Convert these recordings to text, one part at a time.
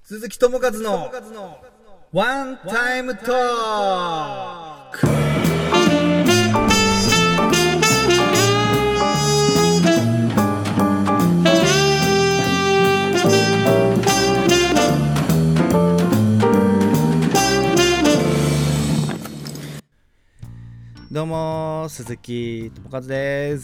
鈴木智和のワンタイムトーク。どうも鈴木智和です、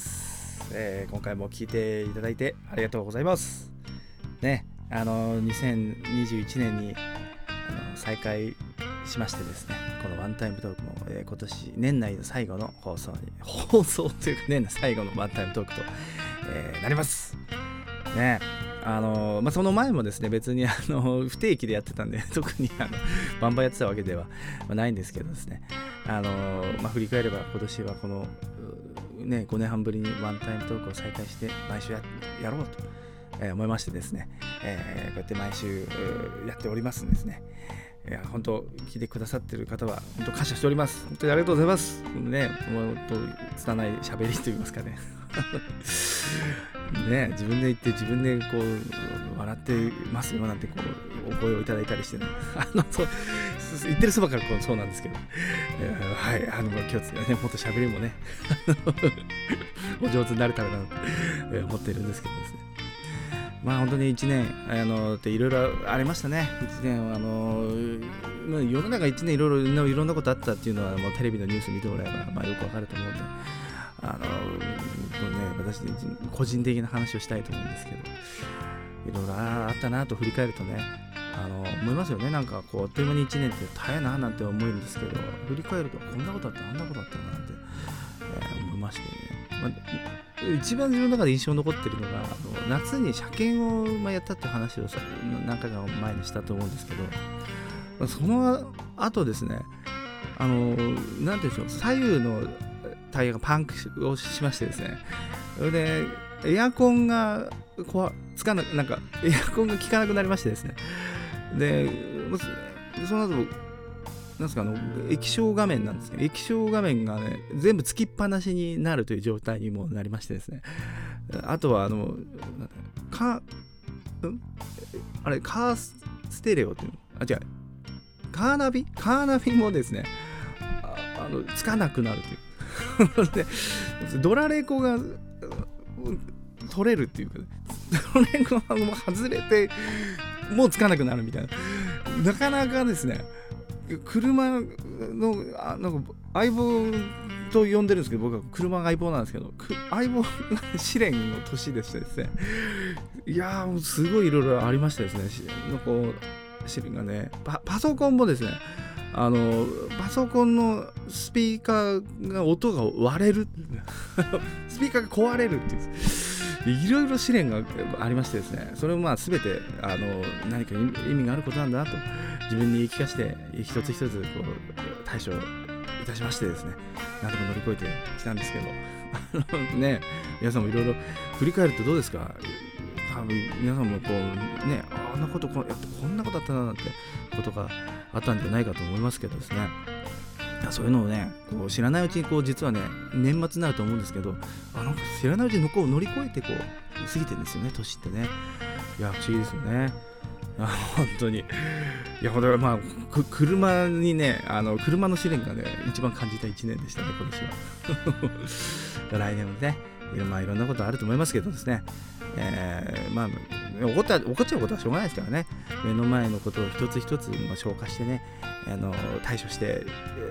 今回も聞いていただいてありがとうございますね。2021年に再開しましてですね、このワンタイムトークも、今年年内の最後の放送というか年内最後のワンタイムトークと、なりますね。その前もですね、別に不定期でやってたんで特にバンバンやってたわけではないんですけどですね、振り返れば今年はこのね5年半ぶりにワンタイムトークを再開して毎週 やろうと思いましてですね、こうやって毎週やっておりますんですね。いや本当聞いてくださってる方は本当感謝しております。本当にありがとうございますね。もう拙い喋りといいますかねね、自分で言って自分でこう笑ってますよなんてこうお声をいただいたりしてねそう言ってるそばからそうなんですけど、はい、気をつけてね、もっと喋りもねお上手になれたらなと思っているんですけどですね。本当に1年っていろいろありましたね。1年世の中1年いろんなことあったっていうのはもうテレビのニュース見てもらえばよくわかると思うんで、私個人的な話をしたいと思うんですけど、いろいろあったなと振り返るとね、思いますよね。なんかこうあっという間に1年って大変ななんて思うんですけど、振り返るとこんなことあったあんなことあったなって、思いましてね。一番自分の中で印象に残ってるのが夏に車検をやったって話を何回か前にしたと思うんですけど、その後ですね、なんていうんでしょう、左右のタイヤがパンクをしましてですね、それでエアコンがつかななんかエアコンが効かなくなりましてですね、でその後なんですか液晶画面なんですけど、液晶画面がね全部つきっぱなしになるという状態にもなりましてですね、あとはカーステレオっていうの違うカーナビもですねつかなくなるというでドラレコが取れるっていうか、ドラレコがもう外れてもうつかなくなるみたいな、なかなかですね、車のなんか相棒と呼んでるんですけど、僕は車が相棒なんですけど、相棒試練の年でしてですね、いやーすごいいろいろありましたですね。試練がね、パソコンもですね、パソコンのスピーカーが音が割れるスピーカーが壊れるっていういろいろ試練がありましてですね、それも全て何か意味があることなんだと自分に言い聞かせて一つ一つこう対処いたしましてですね、なんとか乗り越えてきたんですけどね、皆さんもいろいろ振り返るとどうですか。多分皆さんもこうね、あんなことこんなことあったななんてことがあったんじゃないかと思いますけどですね、そういうのをねこう知らないうちに実はね年末になると思うんですけど、なんか知らないうちに乗り越えて過ぎてるんですよね、年ってね。いや不思議ですよね。本当に。いやほんと車にね車の試練がね一番感じた1年でしたね、今年は来年もねいろんなことあると思いますけどですね、怒っちゃうことはしょうがないですからね、目の前のことを一つ一つ消化してね対処して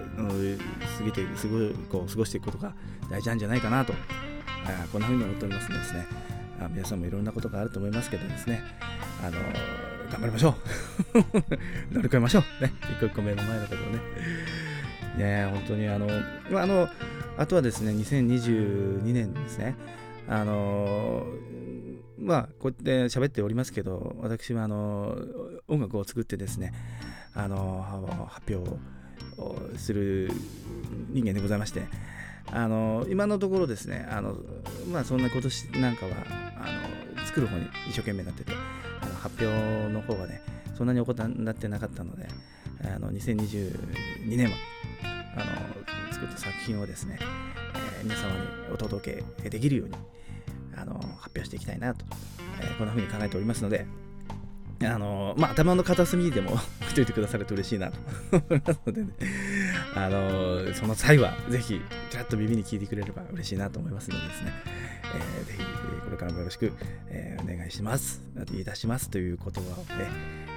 過ごしていくことが大事なんじゃないかなと、こんな風に思っておりますのでですね、皆さんもいろんなことがあると思いますけどですね、頑張りましょう乗り越えましょうね、一個目の前のことをね。本当にあとはですね、2022年ですね、こうやって喋っておりますけど、私は音楽を作ってですね発表をする人間でございまして、今のところですねそんな今年なんかは作る方に一生懸命になってて、発表の方はねそんなになってなかったので、2022年は作った作品をですね、皆様にお届けできるように発表していきたいなと、こんな風に考えておりますので、 頭の片隅でも置いといてくださると嬉しいなと思いますのでね、その際はぜひちらっと耳に聞いてくれれば嬉しいなと思いますのでですね、ぜひこれからもよろしく、お願いしますいたしますという言葉をね、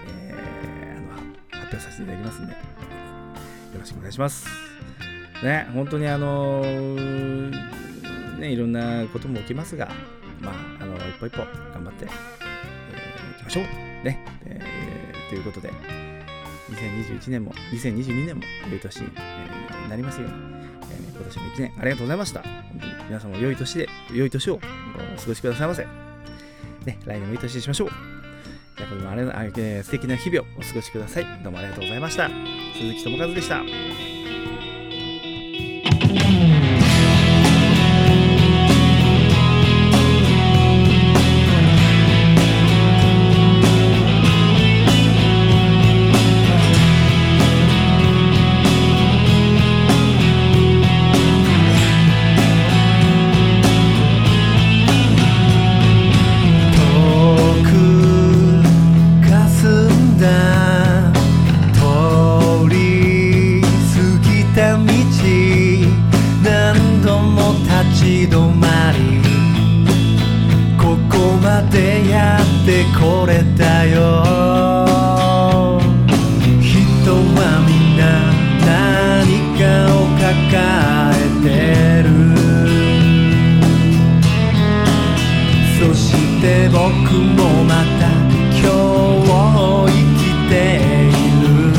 発表させていただきますんで、よろしくお願いしますね。本当にいろんなことも起きますが、一歩一歩頑張っていきましょうね、ということで2021年も2022年も良い年になりますように、今年も1年ありがとうございました。本当に皆さんも良い年をお過ごしくださいませ、ね、来年もいい年にしましょう。じゃあこれも素敵な日々をお過ごしください。どうもありがとうございました。鈴木智和でした。 これだよ。人はみんな何かを抱えてる。そして僕もまた今日を生きている。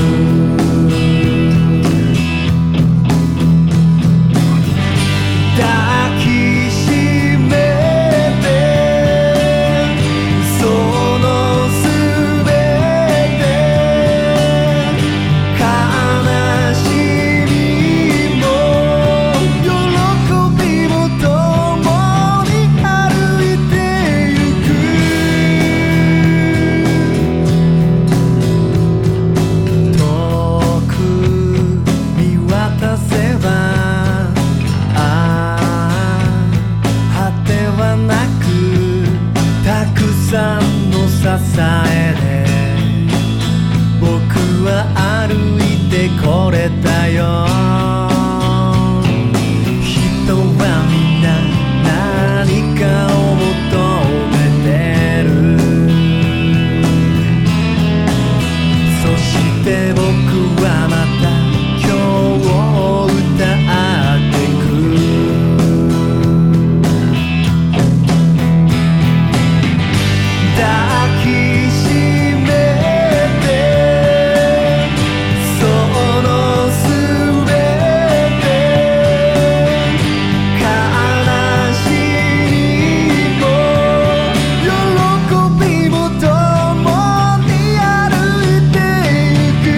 抱きしめてそのすべて悲しみも喜びも共に歩いてゆく。遠く見渡せば果てはなくたくさんの支えで僕は歩いてこれたよ。人はみんな何かを求めてる。そして僕はまた今日を歌ってく。抱きしめてそのすべて悲しみも喜びも共に歩いてゆく。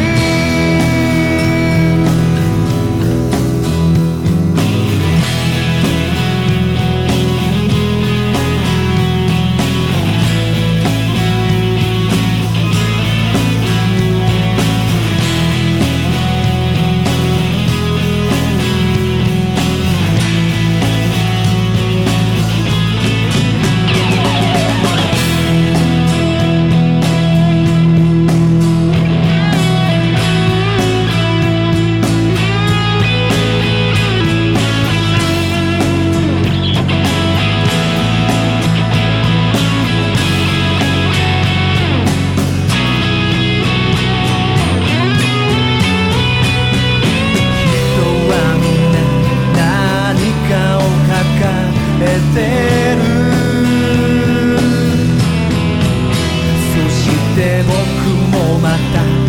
そして僕もまた